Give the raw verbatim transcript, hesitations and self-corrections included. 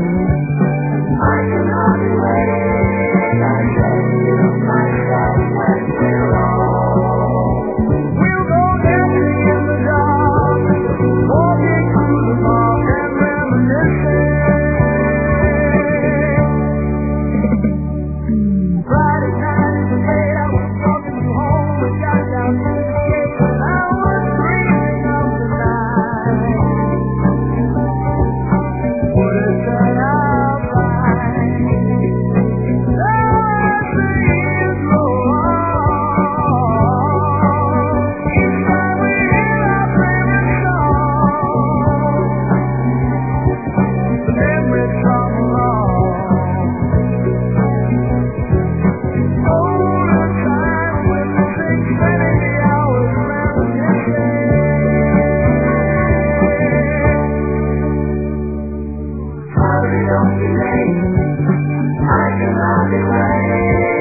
I cannot wait. I say to myself when we're old, we'll go dancing in the dark, walking through the park and reminiscing. Friday night is late, I was talking you home, we got down to the gate, and I was dreaming of the night. Would it turn out right? Now as the years roll on, each time we hear our favorite song, the memories come along. Older time when the six twenty hours reminiscing. Hurry, don't be late. I cannot be late.